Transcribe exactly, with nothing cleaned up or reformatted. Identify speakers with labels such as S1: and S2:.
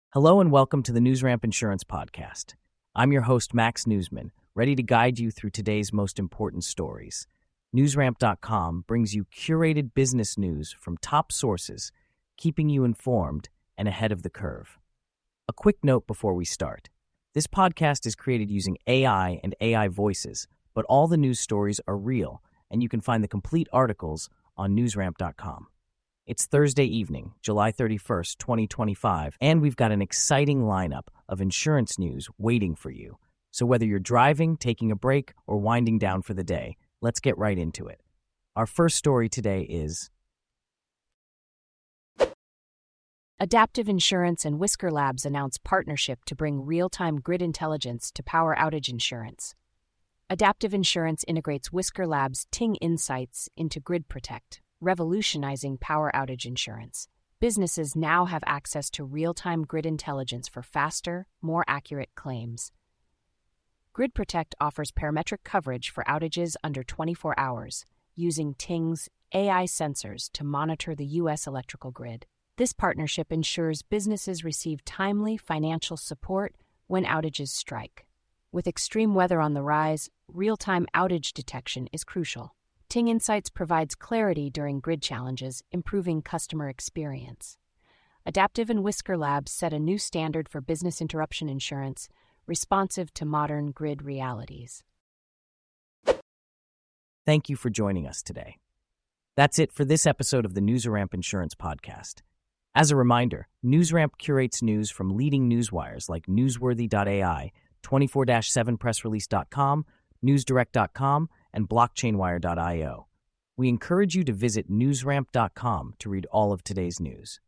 S1: Hello and welcome to the NewsRamp Insurance Podcast. I'm your host, Max Newsman, ready to guide you through today's most important stories. NewsRamp dot com brings you curated business news from top sources, keeping you informed and ahead of the curve. A quick note before we start. This podcast is created using A I and A I voices, but all the news stories are real, and you can find the complete articles on NewsRamp dot com. It's Thursday evening, July thirty-first, twenty twenty-five, and we've got an exciting lineup of insurance news waiting for you. So whether you're driving, taking a break, or winding down for the day, let's get right into it. Our first story today is
S2: Adaptive Insurance and Whisker Labs announce partnership to bring real-time grid intelligence to power outage insurance. Adaptive Insurance integrates Whisker Labs' Ting Insights into Grid Protect, revolutionizing power outage insurance. Businesses now have access to real-time grid intelligence for faster, more accurate claims. Grid Protect offers parametric coverage for outages under twenty-four hours, using Ting's A I sensors to monitor the U S electrical grid. This partnership ensures businesses receive timely financial support when outages strike. With extreme weather on the rise, real-time outage detection is crucial. Ting Insights provides clarity during grid challenges, improving customer experience. Adaptive and Whisker Labs set a new standard for business interruption insurance, responsive to modern grid realities.
S1: Thank you for joining us today. That's it for this episode of the NewsRamp Insurance Podcast. As a reminder, NewsRamp curates news from leading newswires like Newsworthy dot A I, twenty-four seven press release dot com, newsdirect dot com, and blockchain wire dot io. We encourage you to visit newsramp dot com to read all of today's news.